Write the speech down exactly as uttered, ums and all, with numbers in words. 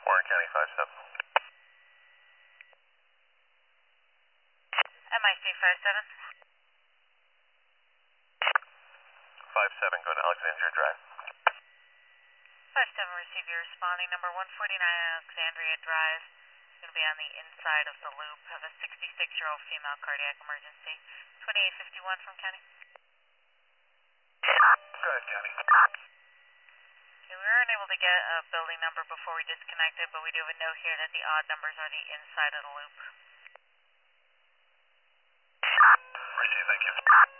Warren County five seven. M I C five seven. five seven, going to Alexandria Drive. five seven, receive your responding number one forty-nine Alexandria Drive. It's going to be on the inside of the loop. Have a sixty-six-year-old female cardiac emergency. twenty-eight fifty-one from County. Go ahead, County. Okay, we weren't able to get a building number before we disconnected, but we do have a note here that the odd numbers are the inside of the loop. Receive, thank you.